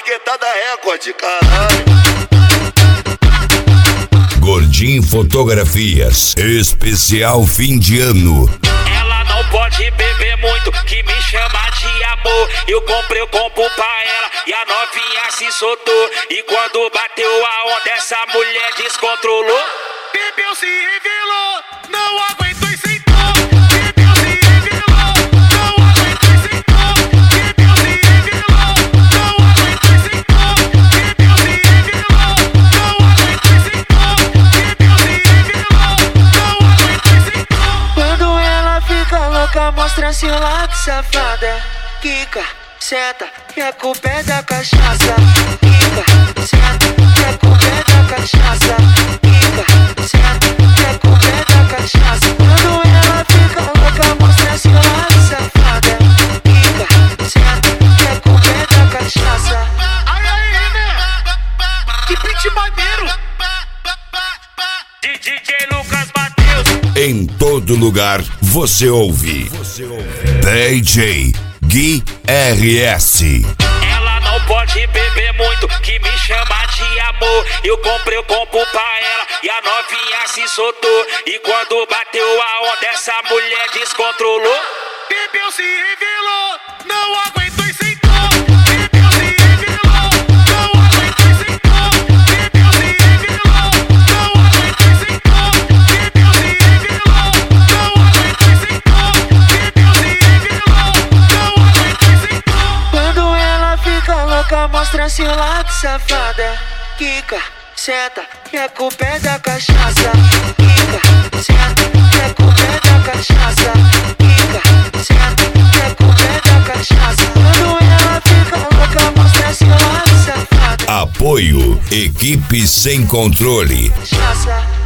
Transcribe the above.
etiquetada Record, caralho. Gordinho Fotografias, especial fim de ano. Ela não pode beber muito, que me chama de amor. Eu comprei o combo pra ela e a novinha se soltou. E quando bateu a onda, essa mulher descontrolou. Bebeu, se revelou, não aguentou e sentou. Bebeu, se revelou, não aguentou e sentou. Bebeu, se revelou, não aguentou e sentou. Bebeu, se revelou, não aguentou e sentou. Bebeu, se revelou, não aguentou e sentou. Quando ela fica louca, mostra seu lado, safada. Quica, senta, que a culpa é da cachaça. Quica, senta, que a culpa é da cachaça. Quica, senta, que a culpa é da cachaça. Quando ela fica louca, mostra seu lado, safada. Quica, senta, que a culpa é da cachaça. Ai, ai, né? Que beat maneiro. DJ Lucas Mateus. Em todo lugar você ouve. DJ Gui RS. Ela não pode beber muito, que me chama de amor. Eu comprei o combo pra ela e a novinha se soltou. E quando bateu a onda, essa mulher descontrolou. Bebeu, se revelou, não aguentou e sentou. Bebeu, se revelou, não aguentou e sentou. Bebeu, se revelou, não aguentou e sentou. Bebeu, se revelou, não aguentou e sentou. Bebeu, se revelou, não aguentou e sentou. Quando ela fica louca, mostra seu lado, safada. Quica, senta, que a culpa é da cachaça. Quica, senta, que a culpa é da cachaça. Quica, senta, que a culpa é da cachaça. Quando ela fica louca, mostra seu lado, safada. Apoio Equipe Sem Controle. Cachaça.